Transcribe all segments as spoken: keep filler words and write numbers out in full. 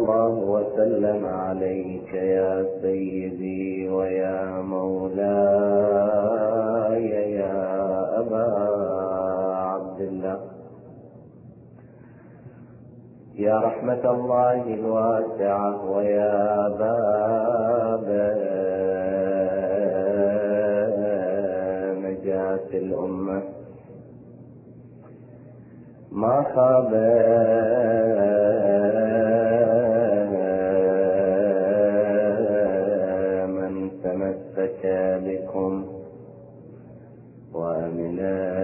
الله وسلم عليك يا سيدي ويا مولاي يا أبا عبد الله، يا رحمة الله الواسعة ويا باب نجاة الأمة. ما خاب من تمسك بكم وأمن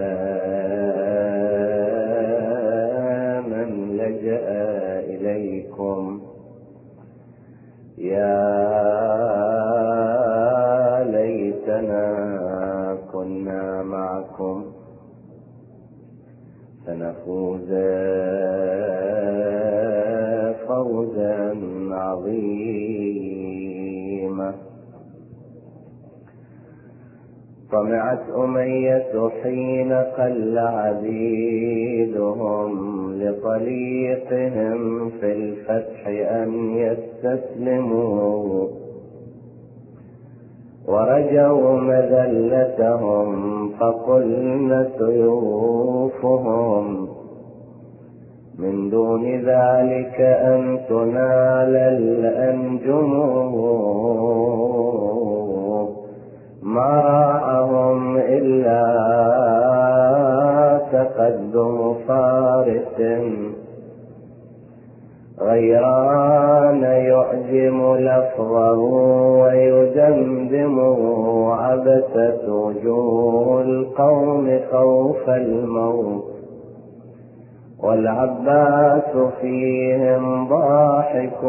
من لجأ إليكم. يا ليتنا كنا معكم فنفوز فوزا عظيما. طمعت أمية حين قل عبيدهم لطليقهم في الفتح أن يستسلموا، ورجوا مذلتهم فقلن سيوفهم من دون ذلك أن تنال الأنجم. ما راعهم إلا تقدم فارس غيران يعجم لفظه ويدمدم عبثت وجوه القوم خوف الموت، والعباس فيهم ضاحك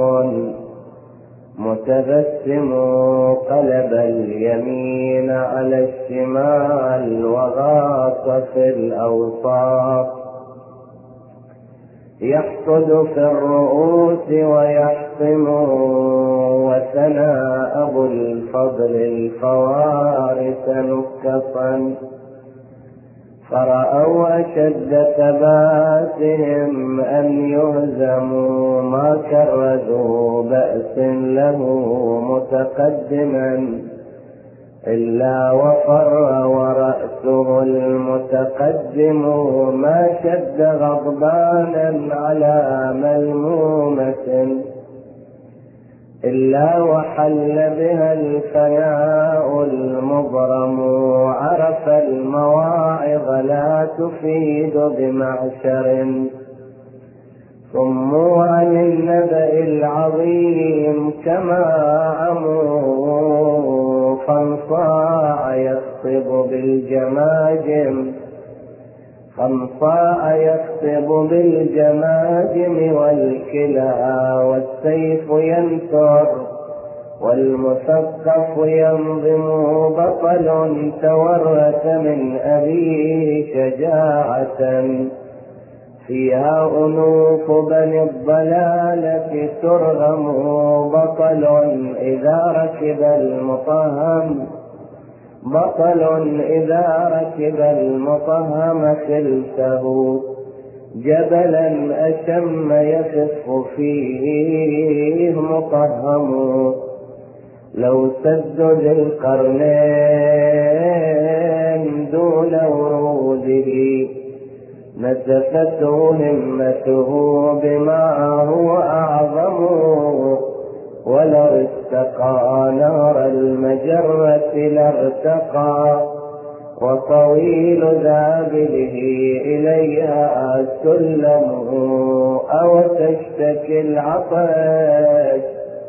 متبسم قلب اليمين على الشمال وغاص في الأوساط، يحصد في الرؤوس ويحطم. وثنى أبو الفضل الفوارس نكصا فرأوا أشد ثباتهم أن يهزموا، ما كرزوا بأس له متقدما إلا وفر ورأسه المتقدم، ما شد غضبانا على ملمومة إلا وحل بها الفناء المبرم. عرف المواعظ لا تفيد بمعشر، صموا عن النبأ العظيم كما عموا، فانصاع يخطب بالجماجم فانصاع يخطب بالجماجم والكلى، والسيف ينثر والمثقف ينظم. بطل تورث من أبيه شجاعة فيها أنوف بني الضلالة ترغم. بطل إذا ركب المطهم بطل إذا ركب المطهم خلته، جبلا أشم يخف فيه مطهم. لو سد ذي القرنين دون وروده نسفته همته بما هو أعظم، ولو استقى نار المجرة لارتقى، وطويل ذابله إليها سلمه. أو تشتكي العطش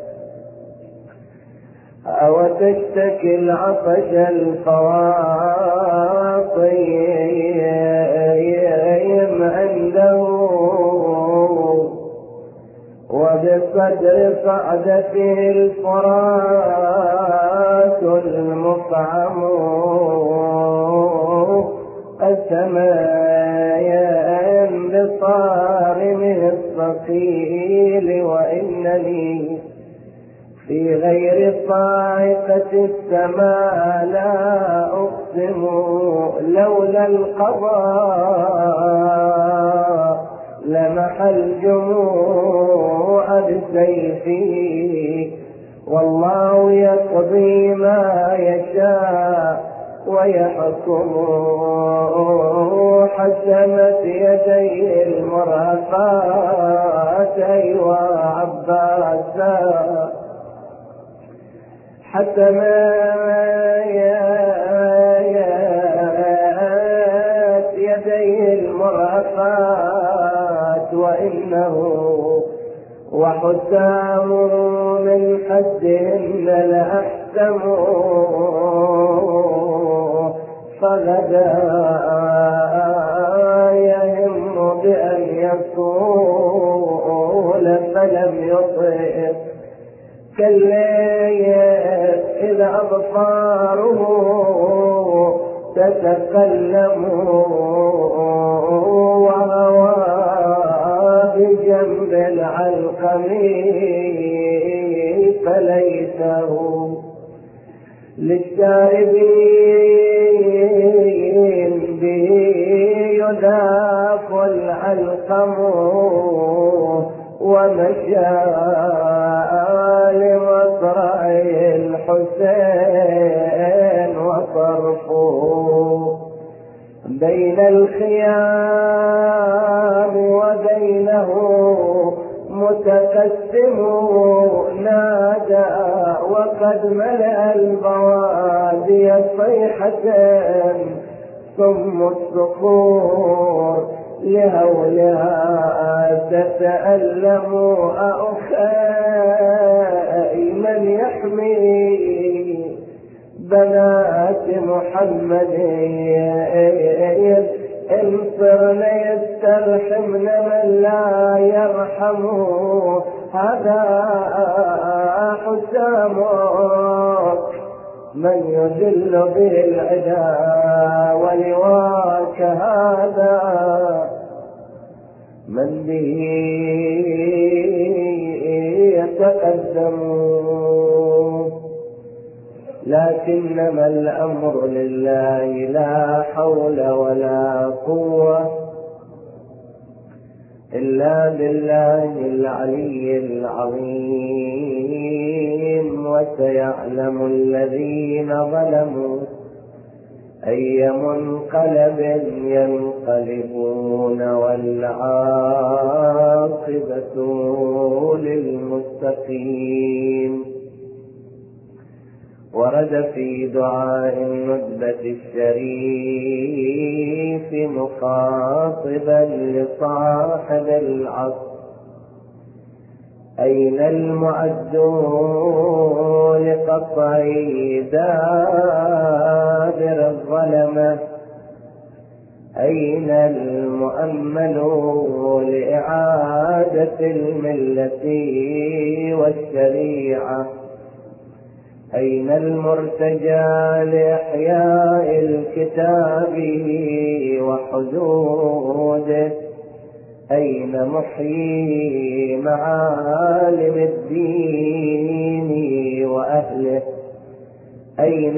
أو تشتكي العطش الفواطيم عنده، وبصدر صعدته الفرات المفعم. السماء بصارمه الثقيل، وإنني في غير صاعقة السماء لا أقسم، لولا القضاء لمح الجموع بسيفه، والله يقضي ما يشاء ويحكم. حسمت يديه المرهفات أيوا عباسا، حسمت يديه المرهفات وإنه وحسام من حدهن لأحسم. فغدا يهم بأن يصول فلم يطئ كالليل إذا أبصاره تتكلم، وهوى بجنب العلقم فليته للشاربين به يذاق العلقم، ومشى لمصرع الحسين وصرفه بين الخيام وبينه متقسم. نادى وقد ملأ البوادي صيحة ثم الصخور لهولها تتألم. أخي من يحمي بنات محمد إن صرن يسترحمن من لا يرحم. هذا حسامك من يذل به العدا، ولواك هذا من به يتقدم. لكنما الأمر لله لا حول ولا قوة إلا بالله العلي العظيم. وسيعلم الذين ظلموا أي منقلب ينقلبون، والعاقبة للمتقين. ورد في دعاء الندبة الشريف مخاطبا لصاحب العصر: أين المعدون لقطع دابر الظلمة؟ أين المؤمل لإعادة الملة والشريعة؟ أين المرتجى لإحياء الكتاب وحدوده؟ أين محيي معالم الدين وأهله؟ أين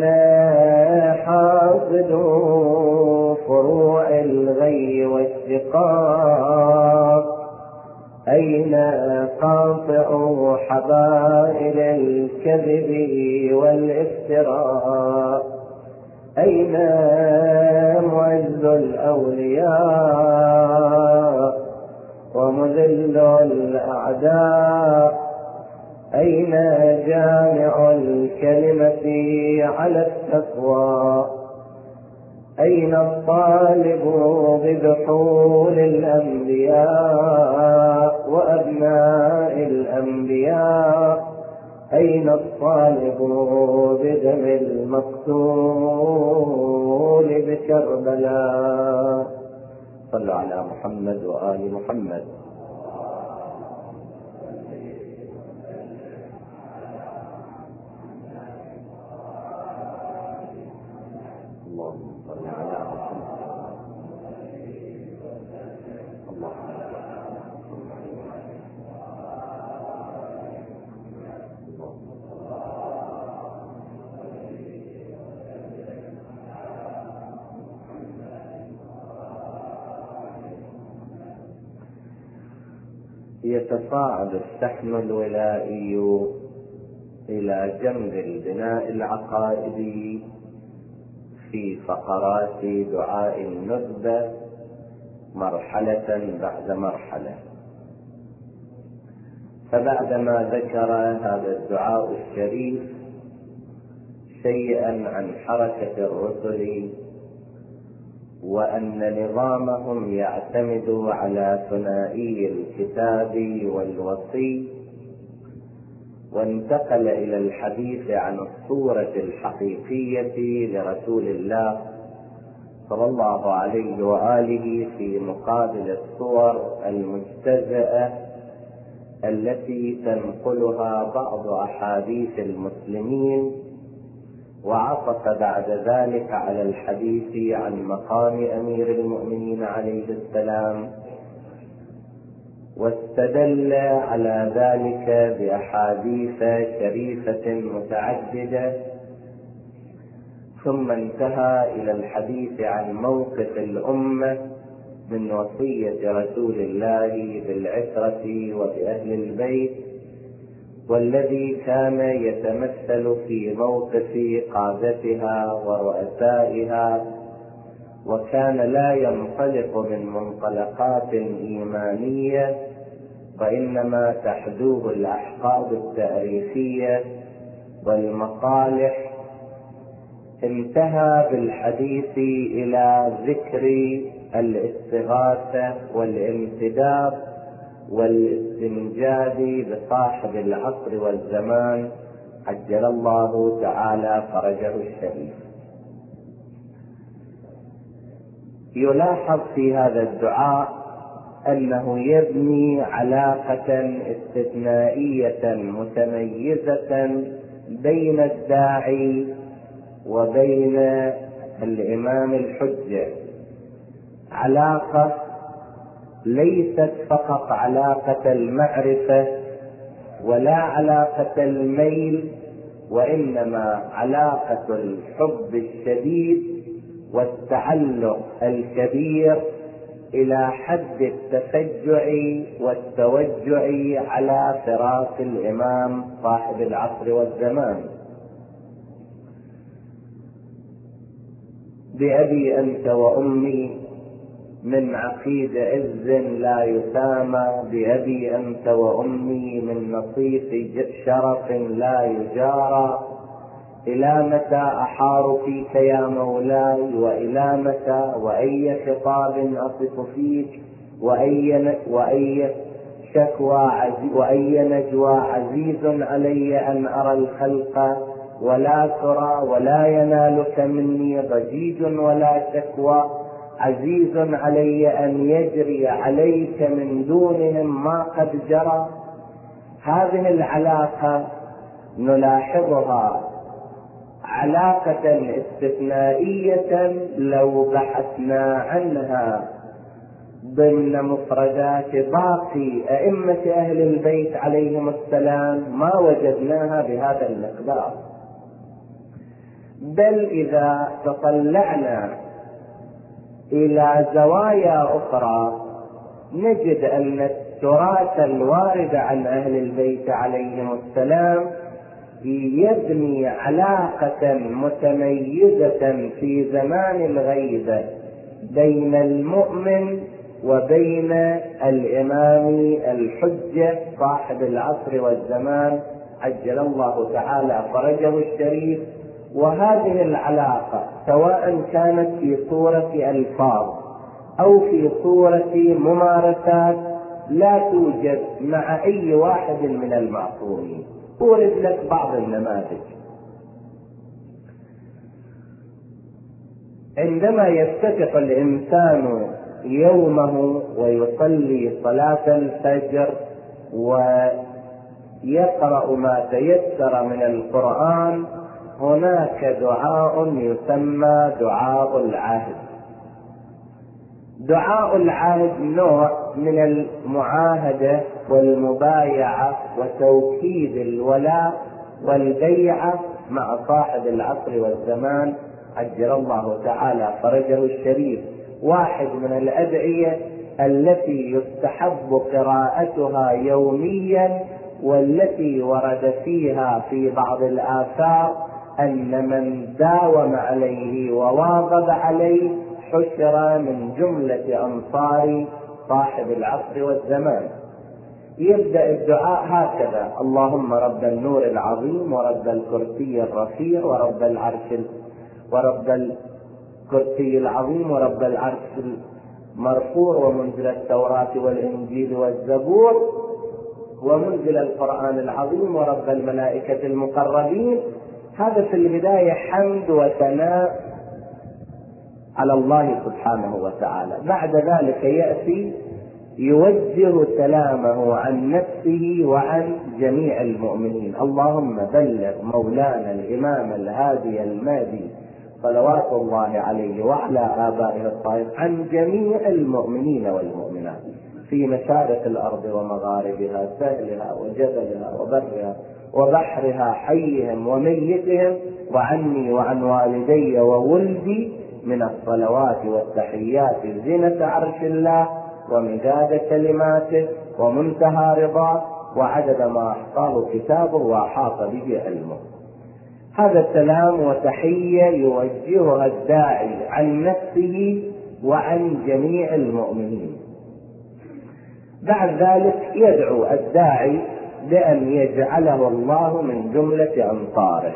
حاصد فروع الغي والشقاق؟ أين قاطع حبائل الكذب والافتراء؟ أين معز الأولياء ومذل الأعداء؟ أين جامع الكلمة على التقوى؟ أين الطالب بدخول الأنبياء وأبناء الأنبياء؟ أين الطالب بدم المقتول بكربلاء؟ صلوا على محمد وآل محمد. يتصاعد السهم الولائي إلى جنب البناء العقائدي في فقرات دعاء الندبة مرحلة بعد مرحلة. فبعدما ذكر هذا الدعاء الشريف شيئا عن حركة الرسل وأن نظامهم يعتمد على ثنائي الكتاب والوصي، وانتقل إلى الحديث عن الصورة الحقيقية لرسول الله صلى الله عليه وآله في مقابل الصور المجتزأة التي تنقلها بعض أحاديث المسلمين، وعطف بعد ذلك على الحديث عن مقام أمير المؤمنين عليه السلام، واستدل على ذلك بأحاديث شريفة متعددة، ثم انتهى إلى الحديث عن موقف الأمة من وصية رسول الله بالعترة وبأهل البيت، والذي كان يتمثل في موقف قادتها ورؤسائها، وكان لا ينطلق من منطلقات إيمانية وإنما تحدوه الأحقاد التاريخية والمصالح. انتهى بالحديث إلى ذكر الاستغاثة والامتداد والاستنجاد بصاحب العصر والزمان عجل الله تعالى فرجه الشريف. يلاحظ في هذا الدعاء أنه يبني علاقة استثنائية متميزة بين الداعي وبين الإمام الحجة، علاقة ليست فقط علاقة المعرفة ولا علاقة الميل، وإنما علاقة الحب الشديد والتعلق الكبير إلى حد التفجع والتوجع على فراق الإمام صاحب العصر والزمان. بأبي أنت وأمي من عقيد عز لا يسامى، بأبي أنت وأمي من نصيف شرف لا يجارى، إلى متى أحار فيك يا مولاي، وإلى متى، وأي خطاب أصف فيك، وأي وأي شكوى عزيز وأي نجوى عزيز علي أن أرى الخلق ولا ترى، ولا ينالك مني ضجيج ولا شكوى، عزيز علي أن يجري عليك من دونهم ما قد جرى. هذه العلاقة نلاحظها علاقة استثنائية لو بحثنا عنها ضمن مفردات باقي أئمة أهل البيت عليهم السلام ما وجدناها بهذا المقدار. بل إذا تطلعنا إلى زوايا أخرى نجد أن التراث الوارد عن أهل البيت عليهم السلام يبني علاقة متميزة في زمان الغيبة بين المؤمن وبين الإمام الحجة صاحب العصر والزمان عجل الله تعالى فرجه الشريف. وهذه العلاقة سواء كانت في صورة ألفاظ أو في صورة ممارسات لا توجد مع أي واحد من المعصومين. أورد لك بعض النماذج. عندما يفتتح الإنسان يومه ويصلي صلاة الفجر ويقرأ ما تيسر من القرآن، هناك دعاء يسمى دعاء العهد. دعاء العهد نوع من المعاهدة والمبايعة وتوكيد الولاء والبيعة مع صاحب العصر والزمان عجل الله تعالى فرجه الشريف. واحد من الأدعية التي يستحب قراءتها يوميا، والتي ورد فيها في بعض الآثار أن من داوم عليه وواظب عليه حشر من جملة أنصار صاحب العصر والزمان. يبدأ الدعاء هكذا: اللهم رب النور العظيم ورب الكرسي الرفيع ورب العرش ورب الكرسي العظيم ورب العرش المرفوع ومنزل التوراة والإنجيل والزبور ومنزل القرآن العظيم ورب الملائكة المقربين. هذا في البداية حمد وثناء على الله سبحانه وتعالى. بعد ذلك يأتي يوجه سلامه عن نفسه وعن جميع المؤمنين: اللهم بلغ مولانا الإمام الهادي المهدي صلوات الله عليه وعلى آبائه الطاهرين عن جميع المؤمنين والمؤمنات في مشارق الأرض ومغاربها، سهلها وجبلها وبرها وبحرها، حيهم وميتهم، وعني وعن والدي وولدي من الصلوات والتحيات زينة عرش الله ومداد كلماته ومنتهى رضاه وعدد ما أحصاه كتابه وأحاط به علمه. هذا سلام وتحية يوجهها الداعي عن نفسه وعن جميع المؤمنين. بعد ذلك يدعو الداعي بأن يجعله الله من جملة أنصاره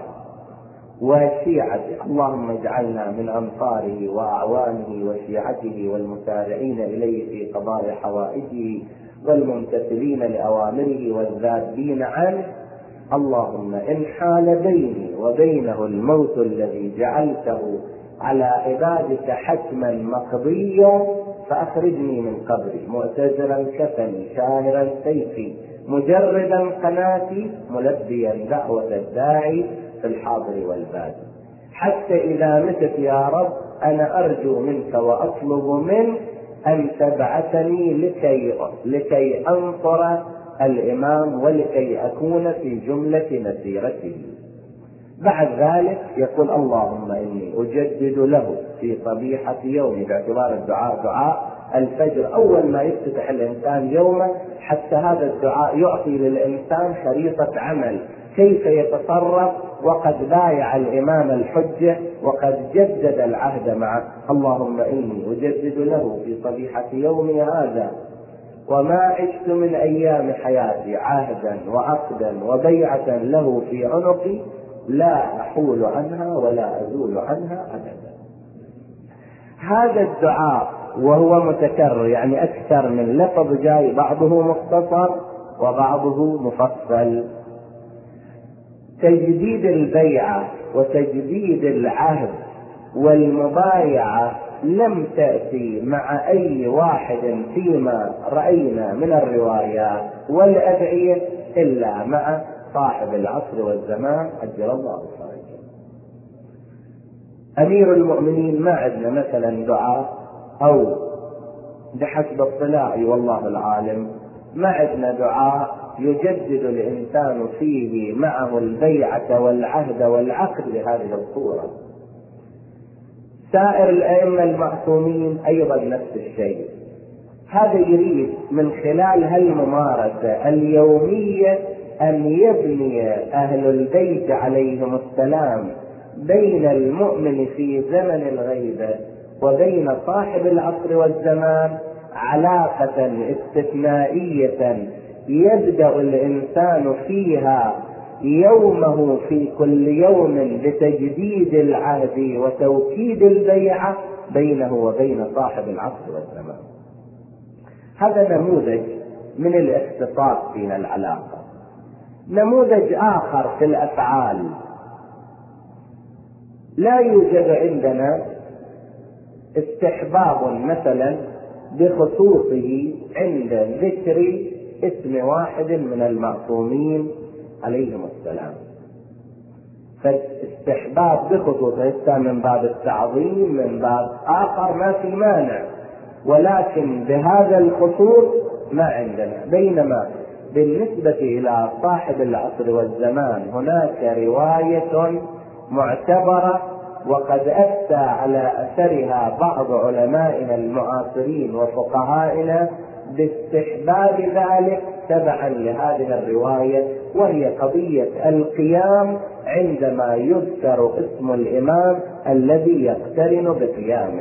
وشيعته. اللهم اجعلنا من أنصاره وأعوانه وشيعته والمسارعين إليه في قضاء حوائجه والممتثلين لأوامره والذابين عنه. اللهم إن حال بيني وبينه الموت الذي جعلته على عبادك حتما مقضيا فأخرجني من قبري مؤتزرا كفني شاهرا سيفي مجردا قناتي ملبيا دعوة الداعي في الحاضر والبادي، حتى إذا متت يا رب أنا أرجو منك وأطلب منك أن تبعثني لكي, لكي أنصر الإمام ولكي أكون في جملة مسيرته. بعد ذلك يقول: اللهم إني أجدد له في صبيحة يومي، باعتبار الدعاء دعاء الفجر أول ما يفتتح الإنسان يومه، حتى هذا الدعاء يعطي للإنسان خريطة عمل كيف يتصرف وقد بايع الإمام الحجة وقد جدد العهد معه. اللهم إني أجدد له في صبيحة يومي هذا وما عشت من أيام حياتي عهدا وعقدا وبيعة له في عنقي لا أحول عنها ولا أزول عنها أبدا. هذا الدعاء وهو متكرر، يعني أكثر من لفظ جاي، بعضه مختصر وبعضه مفصل. تجديد البيعة وتجديد العهد والمبايعة لم تأتي مع أي واحد فيما رأينا من الروايات والأدعية إلا مع صاحب العصر والزمان عجل الله فرجه. أمير المؤمنين ما عندنا مثلا دعاء، أو بحسب اطلاعي والله العالم ما عندنا دعاء يجدد الإنسان فيه معه البيعة والعهد والعقد بهذه الصورة. سائر الأئمة المعصومين أيضا نفس الشيء. هذا يريد من خلال هالممارسة اليومية أن يبني أهل البيت عليهم السلام بين المؤمن في زمن الغيبة وبين صاحب العصر والزمان علاقة استثنائية يبدأ الإنسان فيها يومه في كل يوم بتجديد العهد وتوكيد البيعة بينه وبين صاحب العصر والزمان. هذا نموذج من الاختصاص في العلاقة. نموذج آخر في الأفعال: لا يوجد عندنا استحباب مثلا بخصوصه عند ذكر اسم واحد من المعصومين عليهم السلام، فاستحباب بخصوصه من باب التعظيم من باب آخر ما في مانع، ولكن بهذا الخصوص ما عندنا. بينما بالنسبة إلى صاحب العصر والزمان هناك رواية معتبرة وقد أفتى على أثرها بعض علمائنا المعاصرين وفقهائنا باستحباب ذلك تبعا لهذه الرواية، وهي قضية القيام عندما يذكر اسم الإمام الذي يقترن بقيامه.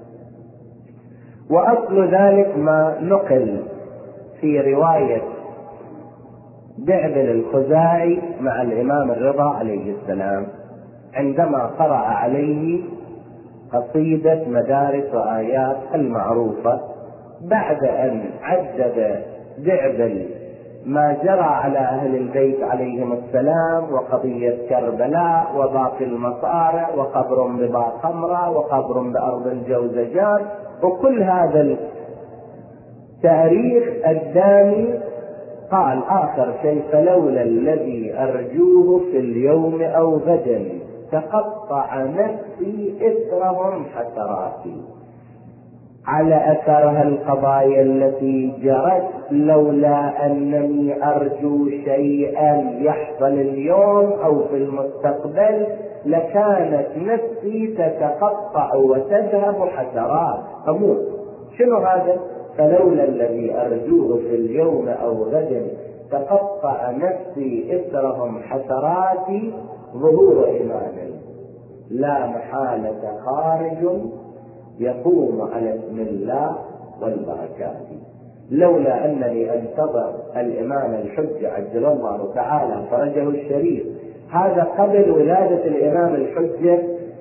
وأصل ذلك ما نقل في رواية دعبل الخزاعي مع الإمام الرضا عليه السلام عندما قرأ عليه قصيدة مدارس وآيات المعروفة، بعد أن عدد دعبل ما جرى على أهل البيت عليهم السلام وقضية كربلاء وباقي المصارع وقبر بباقمرة وقبر بأرض الجوزجان وكل هذا التاريخ الدامي، قال آخر شيء: فلولا الذي أرجوه في اليوم أو غدا تقطع نفسي إثرهم حسراتي. على أثرها القضايا التي جرت، لولا أنني أرجو شيئا يحصل اليوم أو في المستقبل لكانت نفسي تتقطع وتذهب حسرات، أموت. شنو هذا؟ فلولا الذي أرجوه في اليوم أو غد تقطع نفسي إثرهم حسراتي، ظهور إيمان لا محالة خارج يقوم على اسم الله والبركات. لولا أنني أنتظر الإمام الحجة عجل الله تعالى فرجه الشريف، هذا قبل ولادة الإمام الحجة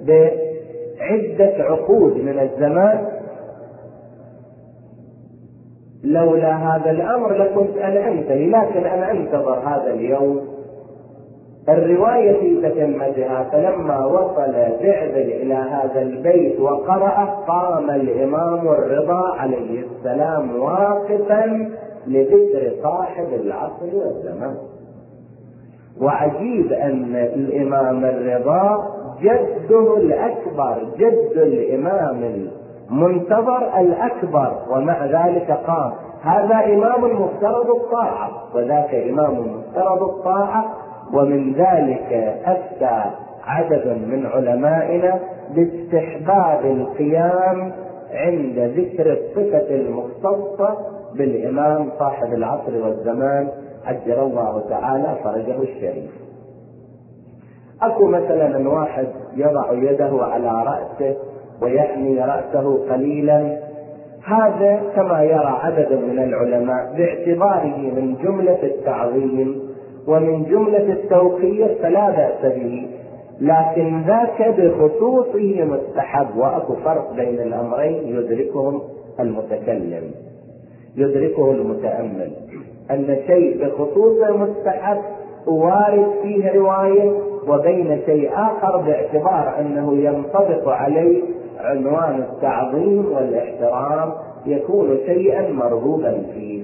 بعدة عقود من الزمان، لولا هذا الأمر لكنت أنا أنتهي، لكن أنا أنتظر هذا اليوم. الرواية في تتمتها: فلما وصل دعبل إلى هذا البيت وقرأ قام الإمام الرضا عليه السلام واقفا لذكر صاحب العصر والزمان. وعجيب أن الإمام الرضا جده الأكبر، جد الإمام المنتظر الأكبر، ومع ذلك قام. هذا إمام مفترض الطاعة وذاك إمام مفترض الطاعة. ومن ذلك أفتى عدد من علمائنا باستحباب القيام عند ذكر الصفة المختصة بالإمام صاحب العصر والزمان عجل الله تعالى فرجه الشريف. أكو مثلا أن واحد يضع يده على رأسه ويحمي رأسه قليلا، هذا كما يرى عدد من العلماء باعتباره من جملة التعظيم ومن جملة التوقير فلا بأس به، لكن ذاك بخصوصه مستحب. وأكو فرق بين الأمرين يدركهم المتكلم يدركه المتأمل، أن شيء بخصوصه مستحب وارد فيه رواية، وبين شيء آخر باعتبار أنه ينطبق عليه عنوان التعظيم والاحترام يكون شيئا مرغوبا فيه.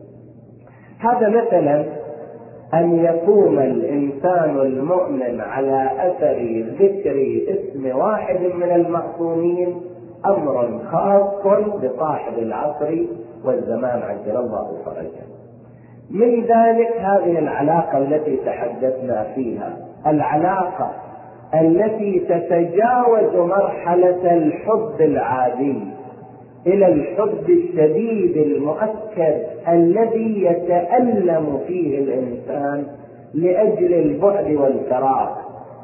هذا مثلا أن يقوم الإنسان المؤمن على أثر ذكر اسم واحد من المعصومين أمر خاص بصاحب العصر والزمان عجل الله فرجه. من ذلك هذه العلاقة التي تحدثنا فيها، العلاقة التي تتجاوز مرحلة الحب العادي إلى الحب الشديد المؤكد الذي يتألم فيه الإنسان لأجل البعد والفراق،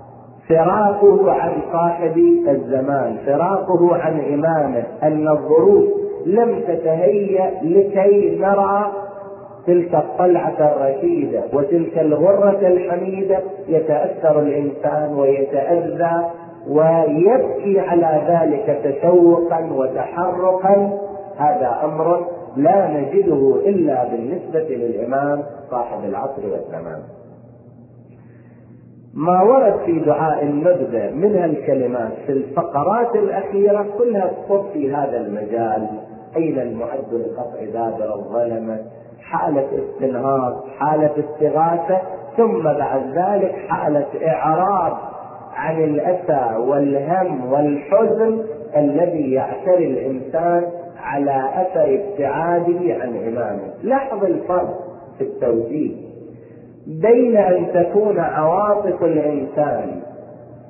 فراقه عن صاحب الزمان، فراقه عن إمامه، أن الظروف لم تتهيأ لكي نرى تلك الطلعة الرشيدة وتلك الغرة الحميدة. يتأثر الإنسان ويتأذى ويبكي على ذلك تشوقا وتحرقا. هذا أمر لا نجده إلا بالنسبة للإمام صاحب العصر والزمان. ما ورد في دعاء النبذة من الكلمات في الفقرات الأخيرة كلها تصب في هذا المجال: أين المعد لقطع دابر الظلمة، حالة استنهاض، حالة استغاثة، ثم بعد ذلك حالة إعراض عن الأسى والهم والحزن الذي يعتري الإنسان على أثر ابتعاده عن إمامه. لاحظ الفرق في التوجيه بين أن تكون عواطف الإنسان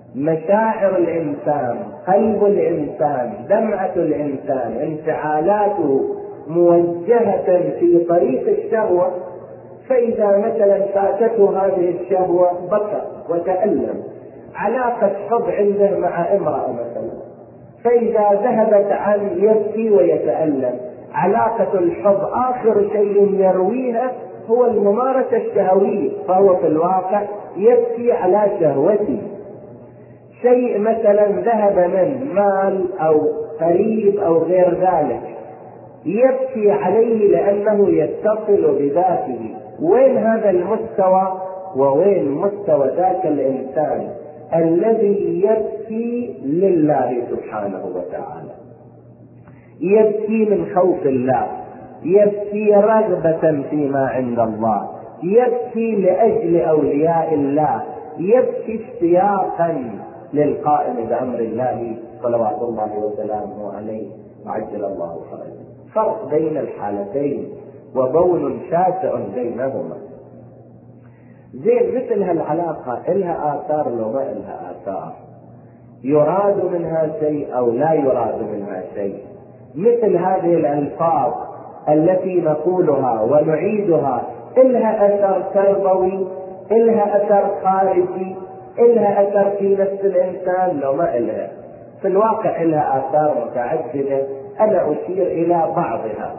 مشاعر الإنسان، قلب الإنسان، دمعة الإنسان، انفعالاته موجهة في طريق الشهوة، فإذا مثلا فاتته هذه الشهوة بكى وتألم. علاقة حب عنده مع امرأة مثلا، فإذا ذهبت عنه يبكي ويتألم. علاقة الحب آخر شيء يرويها هو الممارسة الشهوية، فهو في الواقع يبكي على شهوته. شيء مثلا ذهب من مال أو قريب أو غير ذلك، يبكي عليه لأنه يتصل بذاته. وين هذا المستوى ووين مستوى ذاك الإنسان الذي يبكي لله سبحانه وتعالى، يبكي من خوف الله، يبكي رغبة فيما عند الله، يبكي لأجل أولياء الله، يبكي اشتياقا للقائم بأمر الله صلوات الله وسلامه عليه وعجل الله فرجه. فرق بين الحالتين وبون شاسع بينهما. زين مثل هالعلاقة إلها آثار لو ما إلها آثار، يراد منها شيء أو لا يراد منها شيء. مثل هذه الألفاظ التي نقولها ونعيدها إلها أثر تربوي، إلها أثر خارجي، إلها أثر في نفس الإنسان لو ما إلها. في الواقع إلها آثار متعددة، أنا أشير إلى بعضها.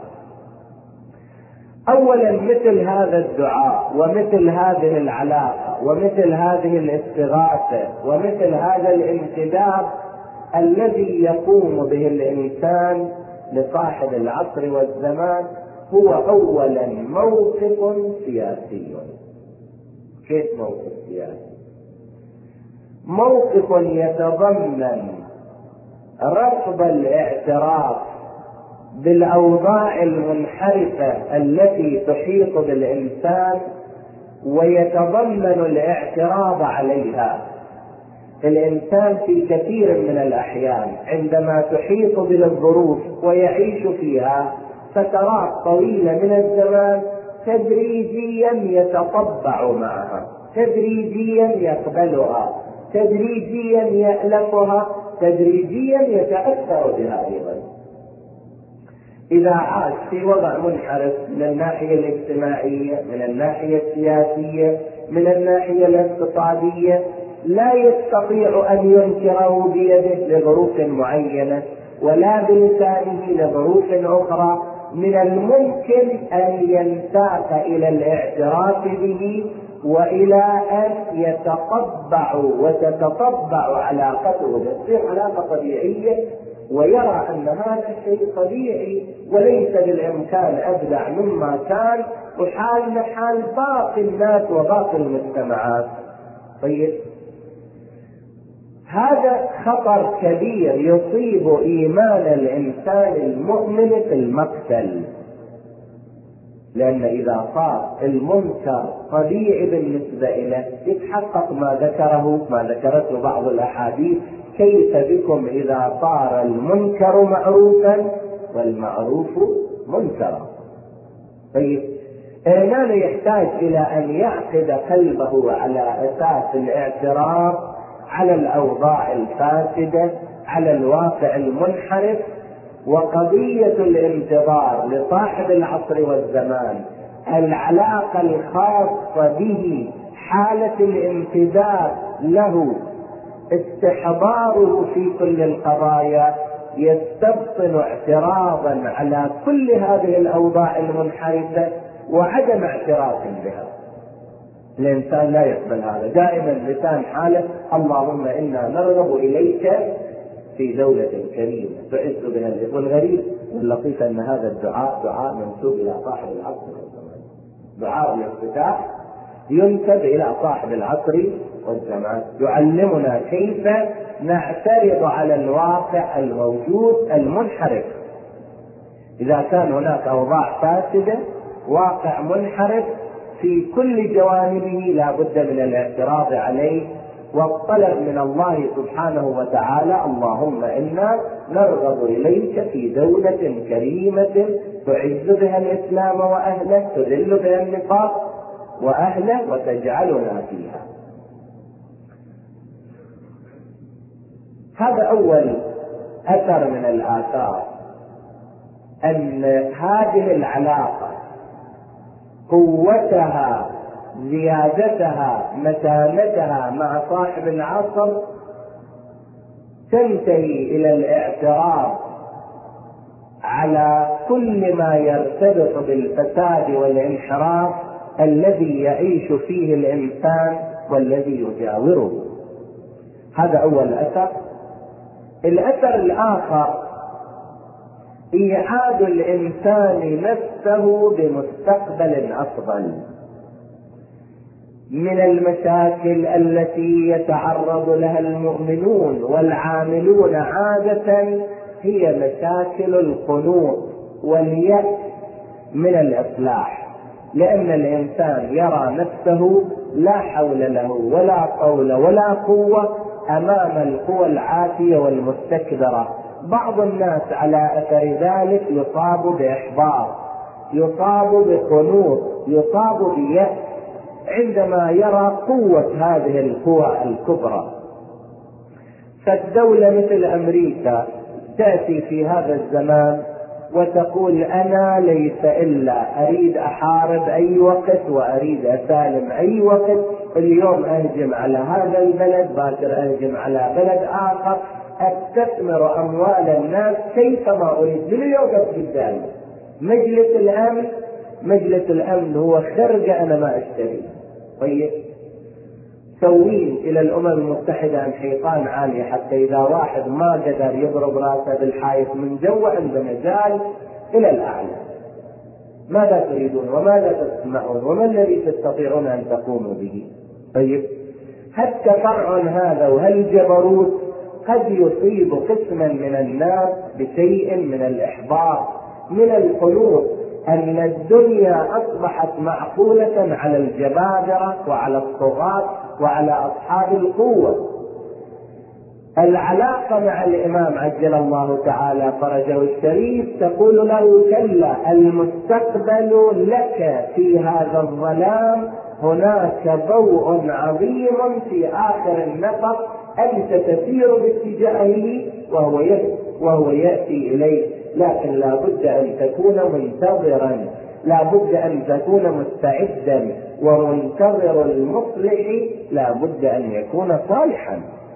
أولا مثل هذا الدعاء ومثل هذه العلاقة ومثل هذه الاستغاثة ومثل هذا الانتداب الذي يقوم به الإنسان لصاحب العصر والزمان هو أولا موقف سياسي. كيف موقف سياسي؟ موقف يتضمن رفض الاعتراف بالأوضاع المنحرفة التي تحيط بالإنسان، ويتضمن الاعتراض عليها. الإنسان في كثير من الأحيان عندما تحيط به الظروف ويعيش فيها فترات طويلة من الزمان تدريجيا يتطبع معها، تدريجيا يقبلها، تدريجيا يألفها، تدريجيا يتأثر بها أيضا. إذا عاش في وضع منحرف من الناحية الاجتماعية، من الناحية السياسية، من الناحية الاقتصادية، لا يستطيع أن ينكره بيده لظروف معينة ولا بلسانه لظروف أخرى، من الممكن أن ينساق إلى الاعتراف به وإلى أن يتطبع وتتطبع علاقته، تصير علاقة طبيعية ويرى أن هذا الشيء طبيعي وليس بالإمكان أبدع مما كان، وحالنا حال باقي الناس وباقي المجتمعات. طيب هذا خطر كبير يصيب إيمان الإنسان المؤمن في المقتل، لأن إذا صار المنكر طبيعي بالنسبة إليه يتحقق ما ذكره ما ذكرته بعض الأحاديث: كيف بكم إذا صار المنكر معروفا والمعروف منكرا. طيب هنا يحتاج إلى أن يعقد قلبه على أساس الاعتراف على الأوضاع الفاسدة، على الواقع المنحرف. وقضية الانتظار لصاحب العصر والزمان، العلاقة الخاصة به، حالة الامتداد له، استحضاره في كل القضايا، يستبطن اعتراضا على كل هذه الأوضاع المنحرفة وعدم اعتراف بها. الإنسان لا يقبل هذا، دائما لسان حاله: اللهم إنا نرغب إليك في دولة كريمة تعز بها. والغريب واللطيف أن هذا الدعاء دعاء منسوب إلى صاحب العصر والزمان، دعاء الافتتاح ينسب إلى صاحب العصر والزمان، يعلمنا كيف نعترض على الواقع الموجود المنحرف. إذا كان هناك أوضاع فاسدة، واقع منحرف في كل جوانبه، لا بد من الاعتراض عليه والطلب من الله سبحانه وتعالى: اللهم إنا نرغب إليك في دولة كريمة تعز بها الإسلام وأهله، تذل بها النفاق وأهله، وتجعلنا فيها. هذا أول أثر من الآثار، أن هذه العلاقة قوتها زيادتها متانتها مع صاحب العصر تنتهي إلى الاعتراض على كل ما يرتبط بالفساد والانحراف الذي يعيش فيه الإنسان والذي يجاوره. هذا أول أثر. الأثر الآخر إيعاد الإنسان نفسه بمستقبل أفضل. من المشاكل التي يتعرض لها المؤمنون والعاملون عادة هي مشاكل القنوط واليأس من الإصلاح، لأن الإنسان يرى نفسه لا حول له ولا قول ولا قوة أمام القوى العاتية والمستكبرة. بعض الناس على أثر ذلك يصاب بإحباط، يصاب بقنوط، يصاب بيأس عندما يرى قوة هذه القوى الكبرى. فالدولة مثل أمريكا تأتي في هذا الزمان وتقول أنا ليس إلا أريد أحارب أي وقت وأريد أسالم أي وقت، اليوم أهجم على هذا البلد، باكر أهجم على بلد آخر، أستثمر أموال الناس كيفما أريد. من يوقف قدامي مجلس الأمن، مجلس الأمن هو خرجة أنا ما أشتري. طيب سوين إلى الأمم المتحدة عن حيطان عالية حتى إذا واحد ما قدر يضرب راسه بالحائط من جوا عند مجال إلى الأعلى. ماذا تريدون وماذا تسمعون وما الذي تستطيعون أن تقوموا به؟ طيب هالتفرع هذا وهالجبروت قد يصيب قسما من الناس بشيء من الإحباط، من القنوط، أن الدنيا أصبحت معقولة على الجبابرة وعلى الطغاة وعلى أصحاب القوة. العلاقة مع الإمام عجل الله تعالى فرجه الشريف تقول له كلا، المستقبل لك في هذا الظلام، هناك ضوء عظيم في آخر النفق أنت تسير باتجاهه وهو يأتي, وهو يأتي إليه، لكن لا بد أن تكون منتظرا، لا بد أن تكون مستعدا، ومنتظر المصلح لا بد أن يكون صالحا.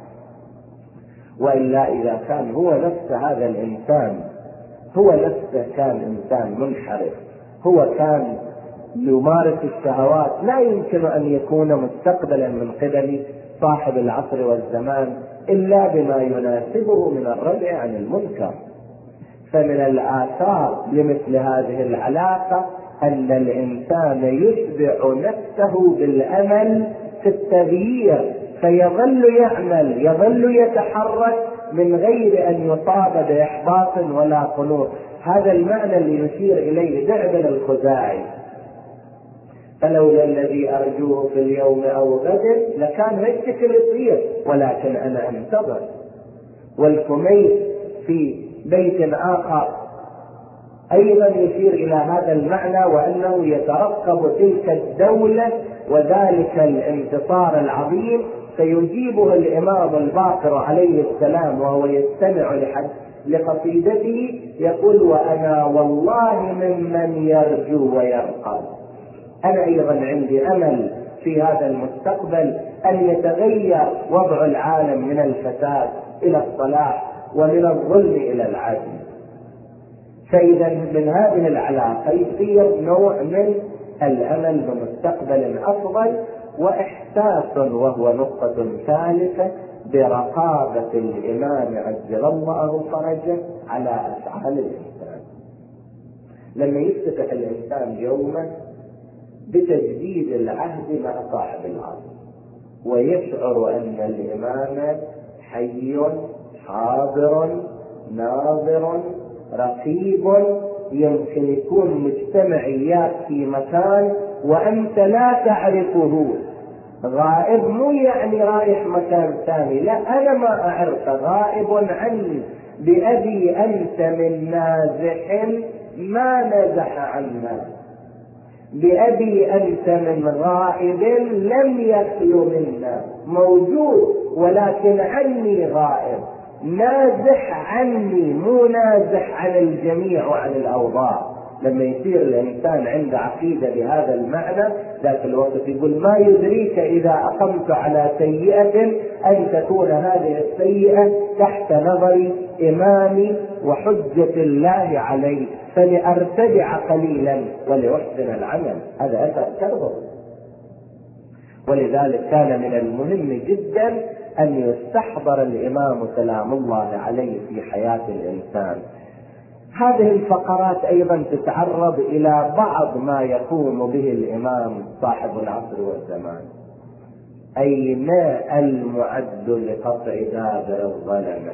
وإلا إذا كان هو نفس هذا الإنسان هو نفسه كان إنسان منحرف، هو كان يمارس الشهوات، لا يمكن أن يكون مستقبلا من قبل صاحب العصر والزمان إلا بما يناسبه من الردع عن المنكر. فمن الآثار لمثل هذه العلاقة أن الإنسان يشبع نفسه بالأمل في التغيير، فيظل يعمل، يظل يتحرك من غير أن يصاب بإحباط ولا قنوط. هذا المعنى اللي يشير إليه دعبل الخزاعي، فلولا الذي أرجوه في اليوم أو غد لكان هالشكل يصير، ولكن أنا أنتظر. والكميس في بيت آخر أيضا يشير إلى هذا المعنى، وأنه يترقب تلك الدولة وذلك الانتصار العظيم سيجيبه الإمام الباقر عليه السلام وهو يستمع لحد لقصيدته يقول وأنا والله ممن يرجو ويرقب. أنا أيضا عندي أمل في هذا المستقبل أن يتغير وضع العالم من الفساد إلى الصلاح ومن الظلم إلى العدل. فإذا من هذه العلاقة يصير نوع من الأمل بمستقبل أفضل، وإحساس وهو نقطة ثالثة برقابة الإمام عجل الله فرجه على أفعال الإنسان. لما يفتتح الإنسان يوما بتجديد العهد مع صاحب العصر ويشعر أن الإمام حي حاضر ناظر رقيب، يمكن يكون مجتمعيات في مكان وأنت لا تعرفه، غائب مو يعني رايح مكان ثاني، لا أنا ما أعرف، غائب عني، بأبي أنت من نازح ما نزح عنا، بأبي أنت من غائب لم يخلو منا، موجود ولكن عني غائب. نازح عني، مو نازح عن الجميع وعن الأوضاع. لما يصير الإنسان عنده عقيدة بهذا المعنى ذاك الوقت يقول ما يدريك إذا أقمت على سيئة أن تكون هذه السيئة تحت نظر إمامي وحجة الله علي، فلأرتدع قليلا ولأحسن العمل. هذا أثر كربه. ولذلك كان من المهم جدا أن يستحضر الإمام سلام الله عليه في حياة الإنسان. هذه الفقرات أيضا تتعرض إلى بعض ما يقوم به الإمام صاحب العصر والزمان. أين المعد لقطع دابر الظلمة؟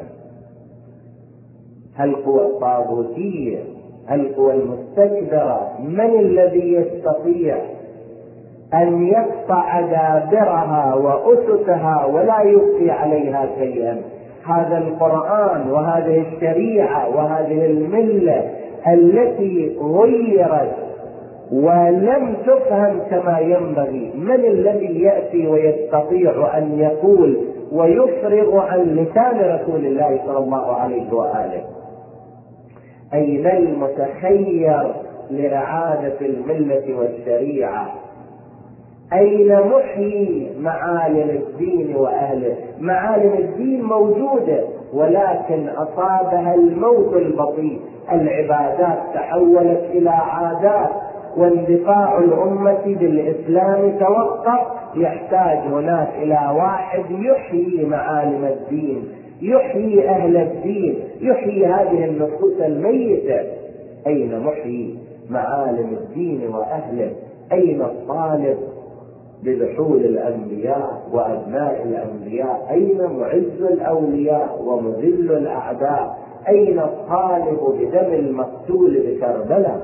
هل قوى الطاغوتية؟ هل قوى المستكبرة؟ من الذي يستطيع أن يقطع دابرها وأسسها ولا يبقي عليها شيئا؟ هذا القرآن وهذه الشريعة وهذه الملة التي غيرت ولم تفهم كما ينبغي، من الذي يأتي ويستطيع أن يقول ويفرغ عن لسان رسول الله صلى الله عليه وآله؟ أين المتخير لإعادة الملة والشريعة؟ أين محيي معالم الدين وأهله؟ معالم الدين موجودة ولكن أصابها الموت البطيء. العبادات تحولت إلى عادات، واندفاع الأمة بالإسلام توقف. يحتاج هناك إلى واحد يحيي معالم الدين، يحيي أهل الدين، يحيي هذه النفوس الميتة. أين محيي معالم الدين وأهله؟ أين الطالب بلحول الأنبياء وأبناء الأنبياء؟ أين معز الأولياء ومذل الأعداء؟ أين الطالب بدم المقتول بكربلاء؟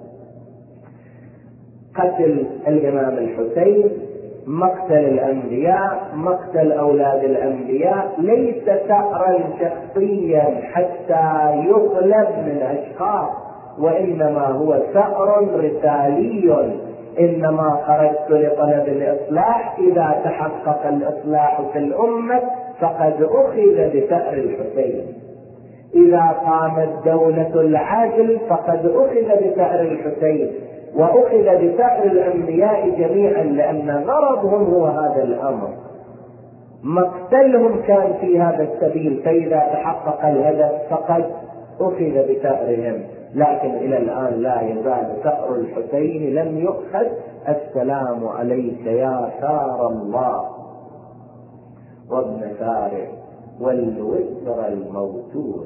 قتل الإمام الحسين، مقتل الأنبياء، مقتل أولاد الأنبياء ليس ثأرا شخصيا حتى يغلب من أشخاص، وإنما هو ثأر رسالي. إنما خرجت لطلب الإصلاح، إذا تحقق الإصلاح في الأمة فقد أخذ بثأر الحسين. إذا قامت دولة العدل فقد أخذ بثأر الحسين، وأخذ بثأر الأنبياء جميعا، لأن غرضهم هو هذا الأمر. مقتلهم كان في هذا السبيل، فإذا تحقق الهدف فقد أخذ بثأرهم. لكن إلى الآن لا يزال ثأر الحسين لم يؤخذ. السلام عليك يا ثار الله وابن ثاره والوزر الموتور.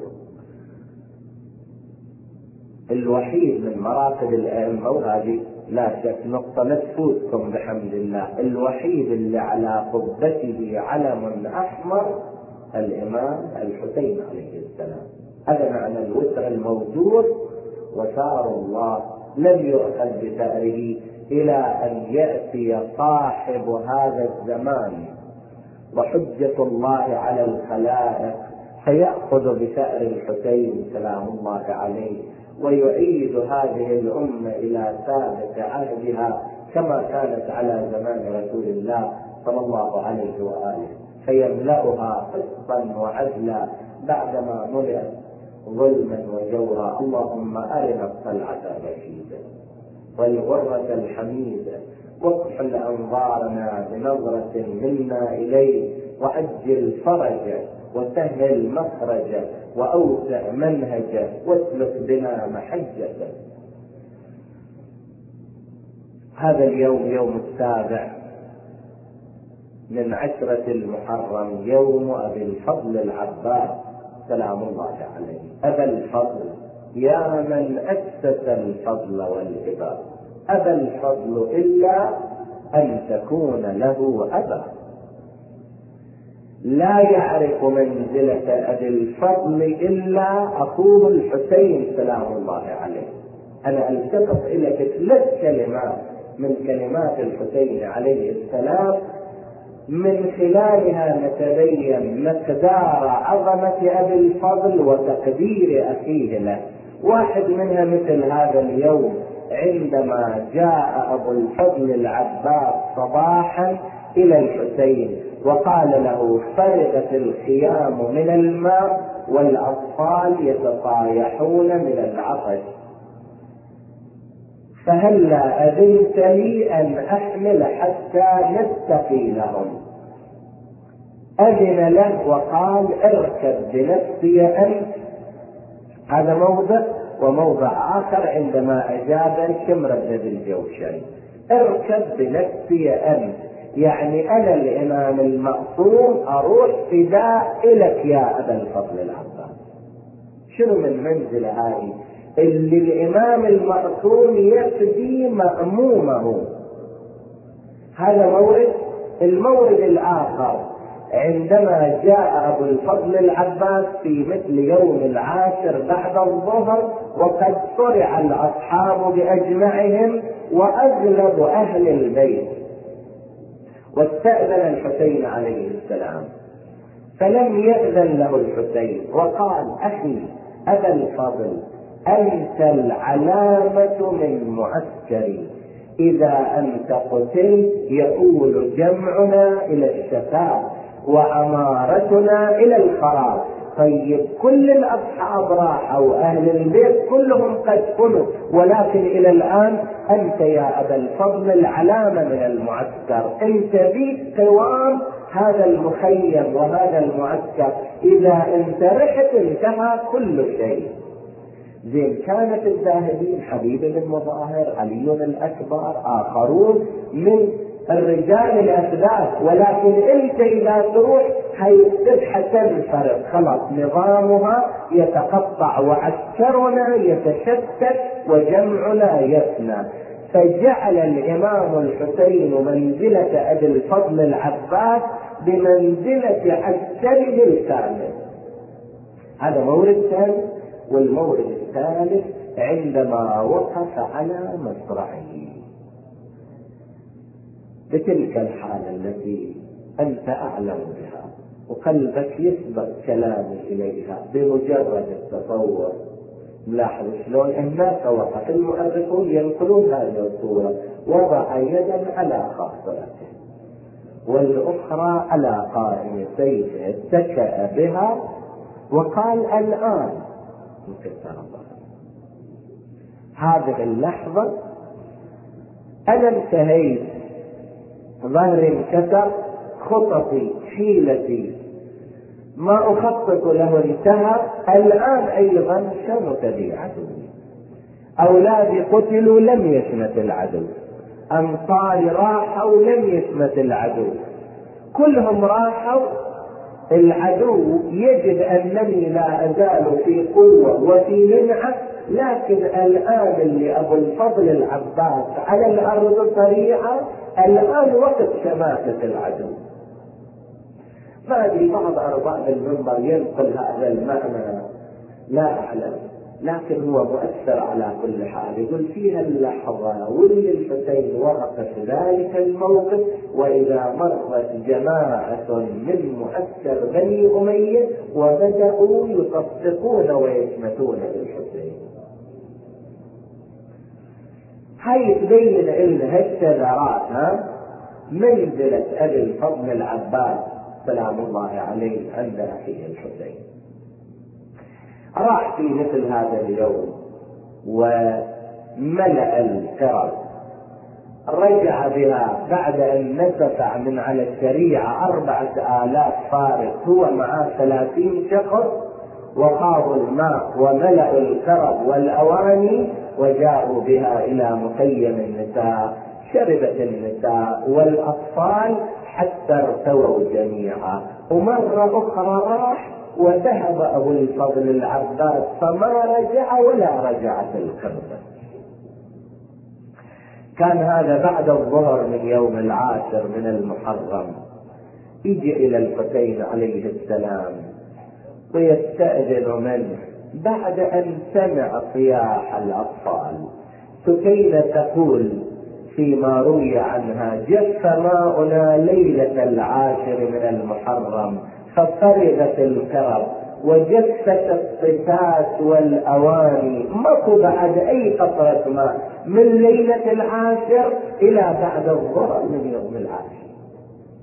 الوحيد من مراتب الأئمة، وهذه لا شك نقطة لا تفوتكم بحمد الله، الوحيد اللي على قبته علم أحمر الإمام الحسين عليه السلام. هذا معنى الوزر الموتور وثار الله لم يؤخذ بثأره إلى أن يأتي صاحب هذا الزمان وحجة الله على الخلائق فيأخذ بثأر الحسين سلام الله عليه، ويعيد هذه الأمة إلى سابق عهدها كما كانت على زمان رسول الله صلى الله عليه وآله، فيملأها قسطا وعدلا بعدما ملئت ظلما وجورا. اللهم أرنا الطلعة الرشيدة والغرة الحميدة، واكحل أنظارنا بنظرة منا إليه، وعجل فرجه وسهل مخرجه وأوسع منهجه واسلك بنا محجته. هذا اليوم يوم السابع من عشرة المحرم، يوم أبي الفضل العباس سلام الله عليه. أبا الفضل يا من أسس الفضل والهبة، أبا الفضل إلا أن تكون له أبا. لا يعرف منزلة أبي الفضل إلا أخوه الحسين سلام الله عليه. أنا ألتقط إليك ثلاث كلمات من كلمات الحسين عليه السلام من خلالها نتبين مقدار عظمة أبي الفضل وتقدير أخيه له. واحد منها مثل هذا اليوم عندما جاء أبو الفضل العباس صباحا إلى الحسين وقال له: فرغت الخيام من الماء والأطفال يتطايحون من العطش، فهلا أذنت لي أن أحمل حتى نستقي لهم. أذن له وقال: اركب بنفسي أنت. هذا موضع، وموضع آخر عندما أجاب شمر بن ذي الجوشن: اركب بنفسي أنت، يعني أنا الإمام المعصوم أروح فداء إلك يا أبا الفضل العباس. شنو من منزلة هذه اللي الإمام المعصوم يفدي مأمومه؟ هذا مورد. المورد الآخر عندما جاء أبو الفضل العباس في مثل يوم العاشر بعد الظهر وقد صرع الأصحاب بأجمعهم وأغلب أهل البيت، واستأذن الحسين عليه السلام، فلم يأذن له الحسين وقال: أخي أبا الفضل، أنت العلامة من معسكري، إذا أنت قتلت يؤول جمعنا إلى الشفاء وعمارتنا إلى الخراب. طيب كل الأصحاب راحوا، أهل البيت كلهم قد كنوا، ولكن إلى الآن أنت يا أبا الفضل العلامة من المعسكر، أنت بيك قوام هذا المخيم وهذا المعسكر، إذا انت رحت انتهى كل شيء. زين، كانت الذاهبين حبيب بن مظاهر، علي الأكبر، آخرون من الرجال الأثبات، ولكن انت إذا تروح هيصبح تنفرد، خلاص نظامها يتقطع وعسكرنا يتشتت وجمعنا يفنى. فجعل الإمام الحسين منزلة أبي الفضل العباس بمنزلة عسكره الكامل. هذا مورد ثاني. والمورد الثالث عندما وقف على مصرعه بتلك الحالة التي أنت أعلم بها وقلبك يسبق كلامي إليها بمجرد التصور. ملاحظ شلون هناك وقف المؤرخون ينقلون هذه الصورة: وضع يدا على خاصرته والأخرى على قائم سيفه، اتكأ بها وقال: الآن انكسر ظهري. هذه اللحظة أنا انتهيت، ظهري انكسر، خططي حيلتي ما أخطط له انتهى، الآن أيضا شمت بي عدوي، أولادي قتلوا لم يشمت العدو، أنصاري راحوا لم يشمت العدو، كلهم راحوا. العدو يجد أنني لا أزال في قوة وفي منعة، لكن الآن اللي أبو الفضل العباس على الأرض سريعة، الآن وقت شماتة العدو. ما أدري بعض أرباب المنبر ينقل هذا المعنى، لا أعلم، لكن هو مؤثر على كل حال. يقول فيها اللحظة واللي الحسين وقف في ذلك الموقف، وإذا مرت جماعة من مؤثر بني أمية وبدأوا يصفقون ويشمتون بالحسين. هاي تبين إن هالشذرات ها منزلة أبي الفضل العباس سلام الله عليه عند أخيه الحسين. راح في مثل هذا اليوم وملأ الكرب، رجع بها بعد أن نسفع من على الشريعة أربعة آلاف فارس، هو معاه ثلاثين شخص، وخاضوا الماء وملأوا الكرب والأواني وجاءوا بها إلى مخيم النساء. شربت النساء والأطفال حتى ارتووا جميعا. ومرة أخرى راح وذهب أبو الفضل العباس فما رجع ولا رجعت القربة. كان هذا بعد الظهر من يوم العاشر من المحرم. يجي إلى الحسين عليه السلام ويستأذن منه بعد أن سمع صياح الأطفال. سكينة تقول فيما روي عنها: جف ماؤنا ليلة العاشر من المحرم ففرغت الكرب وجفت الصفات والأواني، ماكو بعد أي قطرة ماء من ليلة العاشر إلى بعد الظهر من يوم العاشر.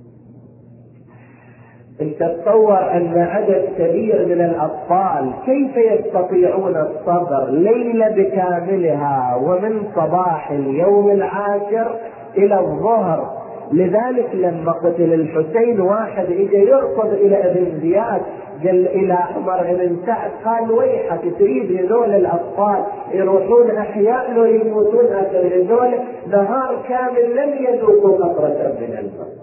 انت تصور ان عدد كبير من الاطفال كيف يستطيعون الصبر ليلة بكاملها ومن صباح اليوم العاشر الى الظهر. لذلك لما قتل الحسين واحد اجى يركض الى ابن زياد، قال الى عمر بن سعد، قال ويحك تريد هذول الاطفال يروحون احياء لو يموتون هذول نهار كامل لم يذوقوا قطرة من الماء.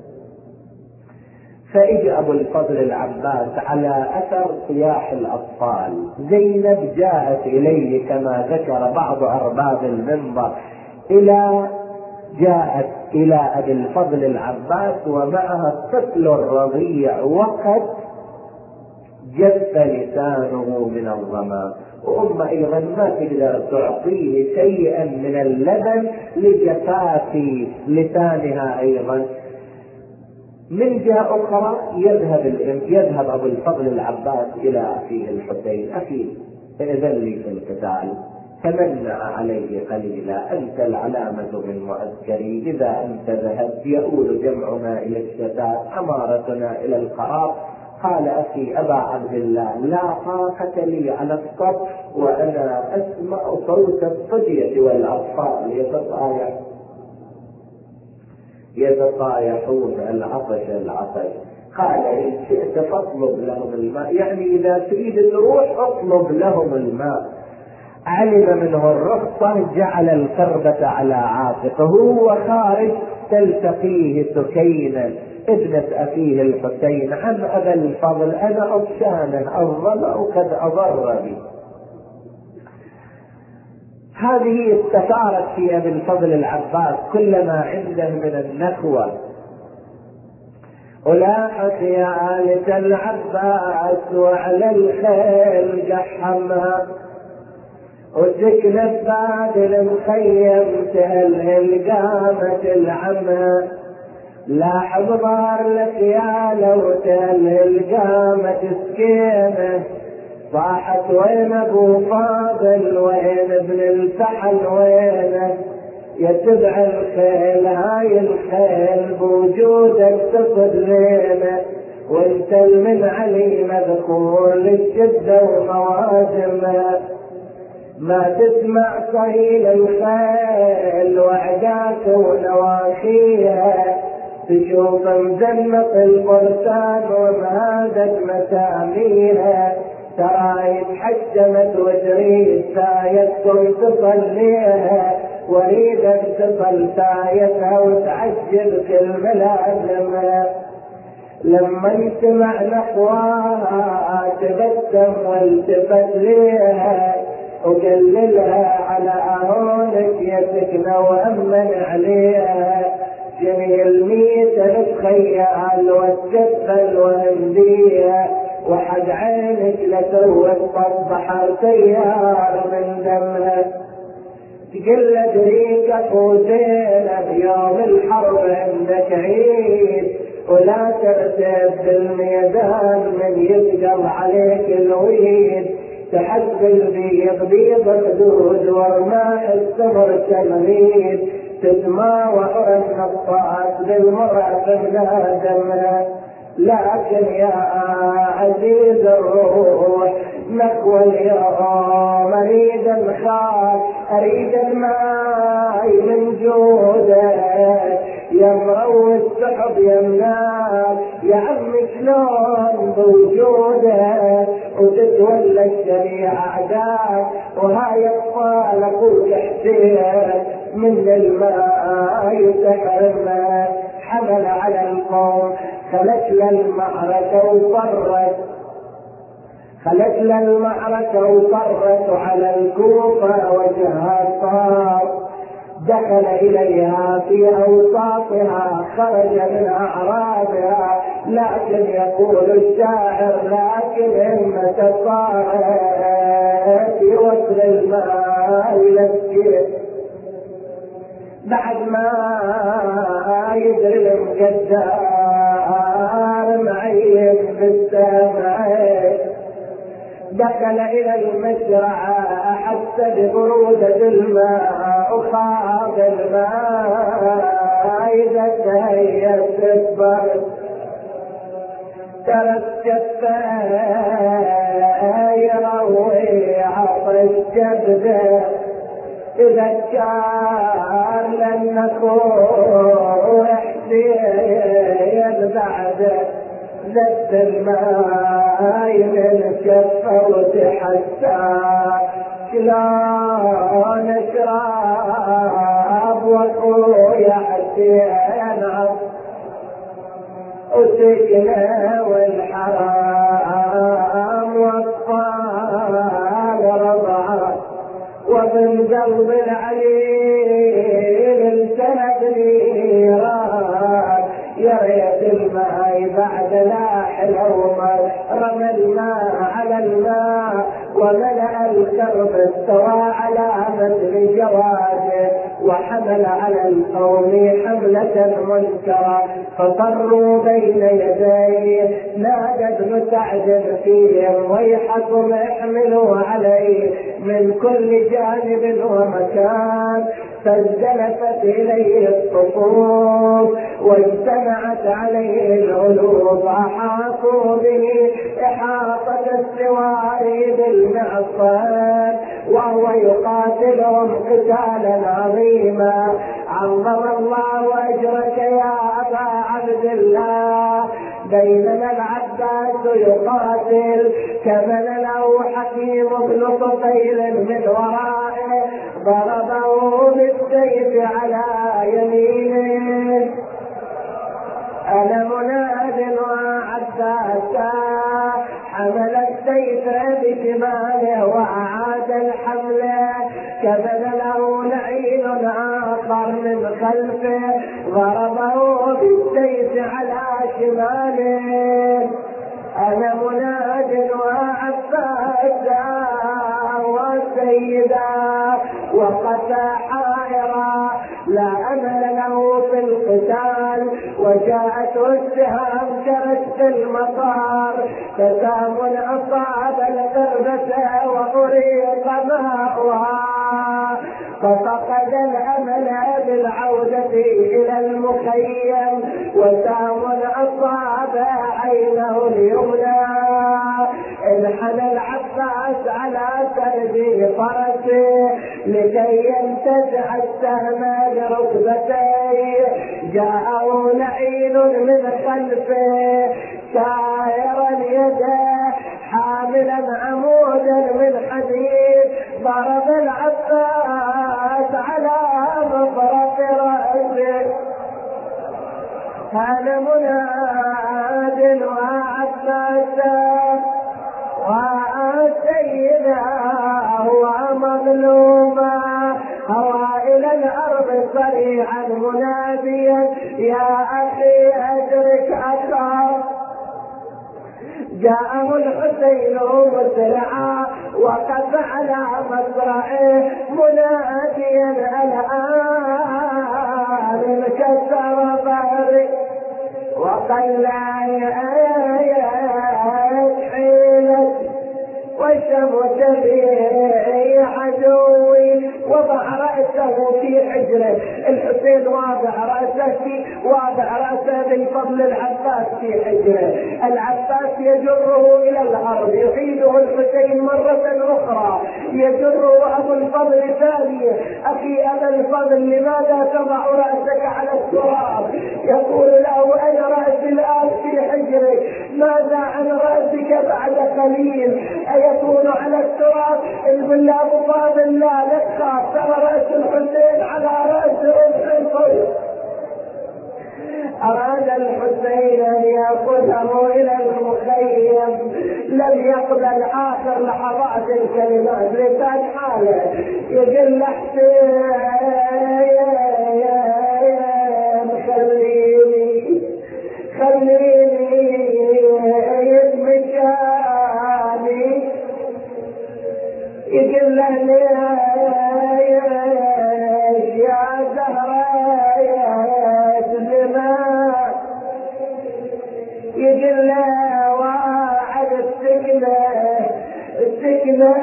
فاجى ابو الفضل العباس على اثر صياح الاطفال. زينب جاءت اليه كما ذكر بعض ارباب المنبر، الى جاءت الى ابي الفضل العباس ومعها الطفل الرضيع وقد جف لسانه من الظما، وام ايضا ما تقدر تعطيه شيئا من اللبن لجفاف لسانها ايضا. من جهة أخرى يذهب يذهب أبو الفضل العباس إلى أخيه الحسين، أخي إذن لي في القتال، تمنع عليه قليلا، أنت العلامة من معسكري، إذا أنت ذهبت يؤول جمعنا إلى الشتات، أمارتنا إلى القرار. قال أخي أبا عبد الله لا طاقة لي على الصف وأنا أسمع صوت الصبية والأطفال يتصايح يتطايحون العطش العطش. قال إن شئت فاطلب لهم الماء، يعني إذا تريد الروح اطلب لهم الماء. علم منه الرخصة، جعل القربة على عاتقه وخارج تلتقيه سكينة ابنة أخيه الحسين. عن أبا الفضل أنا عطشانه الظمأ قد أضر بي. هذه استثارت في أبي الفضل العباس كلما عنده من النخوة. ولاحت يا آلة العباس وعلى الخيل قحمها، وسكنت بعد المخيم تهلهل قامت العمى. لاح ضار لك يا لو تهلهل قامت سكينه، صاحت وين ابو فاضل وين ابن الفحل وينه، يتبع الخيل هاي الخيل بوجودك تصدرينه، وانت من علي مذكور للشدة ومواسمه. ما تسمع صهيل الخيل وعداك ونواخيها، تشوف مزنق الفرسان ومهادت مساميها، ترى يتحجمت وتريد سايتكم تصليها، وريدك تصل سايتها وتعجل كل ملازمها. لما انسمع نحواها تبسم والتفت ليها، وقللها على اهونك يا سكنة وامن عليها. جميل ميتة نتخيل وتكفل وهنديها، وحد عينك لتروت قد بحر تيار من دمها. تقل ادريك وزينة بيوم الحرب عندك عيد، ولا ترتد بالميدان من يسقط عليك الويد. تحب البيض بيض خدود ورماء السمر تمريد، تتماوى النطاط بالمرأة فلا دمها. لكن يا عزيز الروح نقوى اليوم اريد الخاف، اريد الماء من جودك يا مروي السحب يا منار، يا عم شلون بوجودك وتتولى الشريعة اعداء، وهاي اطفال اخوك حسين من الماء يتحرمنا. حمل على القوم خلت للمعركة وفرت، خلت للمعركة وفرت على الكوفة وجهها صار. دخل إليها في أوساطها خرج من أعرابها، لكن يقول الشاعر لكن همة الطاعة في وصل الماء إلى السير. بعد ما يدري المقدار معين بالسماء، دخل إلى المشرع حتى ببرودة الماء، وخاض الماء إذا تهيأت البرد. ترى الشفاير وعطش جبده تذكر لأنكم حسين بعده زدت الماي من كفه وتحسى شلون اشرب واخويا حسين وسكنه والحرام واطفال رضعه ومن قلب العليل انسند نيران يا ريت الماء بعد لا حلومه رمى الماء على الماء وملأ الكرب استوى على مثل جواده وحمل على القوم حملة منكرة فطروا بين يديه نادى ابن سعد فيهم ويحكم احملوا عليه من كل جانب ومكان فازدلفت اليه الصفوف واجتمعت عليه العلوم احاطوا به احاطه السواري بالمعصم وهو يقاتلهم قتالا عظيما عظم الله اجرك يا ابا عبد الله بينما العباس يقاتل كمن له حكيم بن طفيل من ورائه ضربه بالسيف على يمينه أنا مناد وعباسا حمل السيف بشماله وأعاد الحمل كمن له لعين آخر من خلفه ضربه بالسيف على شماله أنا مناد وعباسا وسيدا وقسى حائرا لا أمل له في القتال وجاءته السهام كرشف المطار فسام أصاب القربة وأريق ماؤها ففقد الأمل بالعودة إلى المخيم وسام أصاب عينه اليمنى انحنى العباس على سرد فرسه لكي ينتزع السهم بركبتيه جاءه لعين من خلفه سائرا يده حاملا عمودا من حديد ضرب العباس على مفرق رأسه هذا مناد وعباسا وسيدا هو مظلوما هوى الى الارض صريعا مناديا يا اخي ادرك اخاك جاءه الحسين مسرعا وقف على مصرعه مناديا الان انكسر ظهري وقال لا حيلت وشمت بي عدوي وضع رأسه في حجره الحسين واضع رأسه في واضع رأسه بالفضل العباس في حجره العباس يجره إلى الأرض يعيده الحسين مرة أخرى يجره أبو الفضل ثانية أخي أبا الفضل لماذا تضع رأسك على التراب يقول له أنا رأسي الآن في حجرك ماذا عن رأسك بعد قليل أيكون على التراب البل أبو فاضل لا لا تخاف ترى رأس الحسين على رأس الحسين أراد الحسين أن يأخذه إلى المخيم لم يقبل آخر لحظات الكلمات لسان حاله يقول حسين خليني خليني مكاني يقول له ليش يا زهرة يقول له واعد السكنة السكنة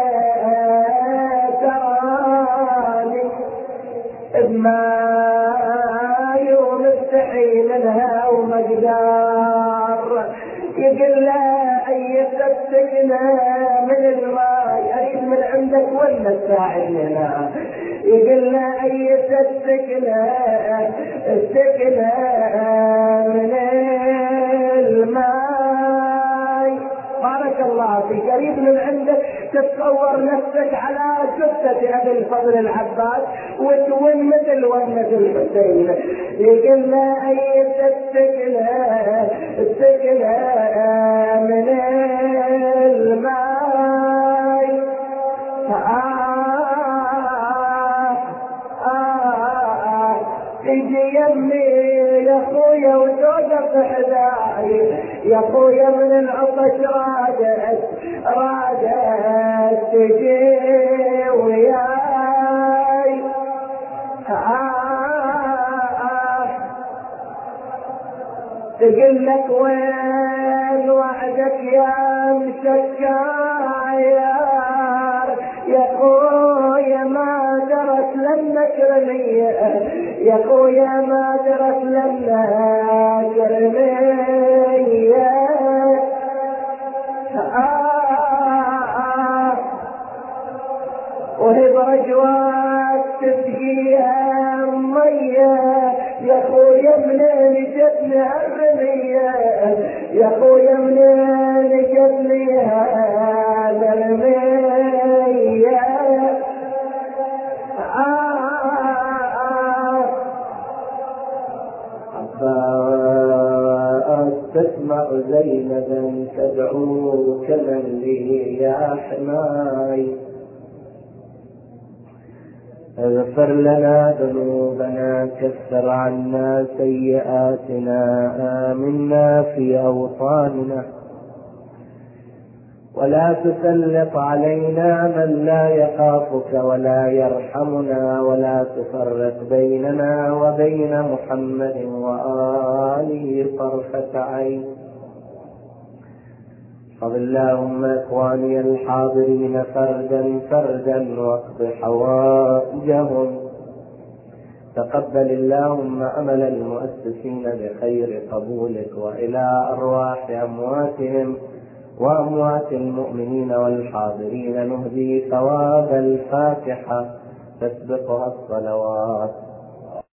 تراني بما يوم استحي منها ومقدار يقول له أي السكنة من الماء أريد من عندك ولا تساعدنا. يقول له أي السكنة السكنة من الماء. بارك الله فيك. قريب من عندك تتصور نفسك على جثة أبي الفضل العباس وتون مثل ونة الحسين. يقول له أي السكنة السكنة من الماء. تجي يمي يا خويا وتوقف حذاي يا خويا من العطش رادت رادت تجي وياي. تقول لك وين وعدك يا مسكاير يا خويا ما درت لنك رمية يا خويا ما درت لنك رمية. وهي برجوات تسقيها مية يا خويا منين جتني هالرمية يا خويا منين جتني هالرمية. عباس تسمع زينبا تدعوك من لي يا حماي اغفر لنا ذنوبنا كفر عنا سيئاتنا آمنا في أوطاننا ولا تسلط علينا من لا يخافك ولا يرحمنا ولا تفرق بيننا وبين محمد وآله طرفة عين. احفظ اللهم إخواني الحاضرين فردا فردا واقض حوائجهم. تقبل اللهم عمل المؤسسين بخير قبولك وإلى أرواح أمواتهم وأموات المؤمنين والحاضرين نهدي ثواب الفاتحة تسبقها الصلوات.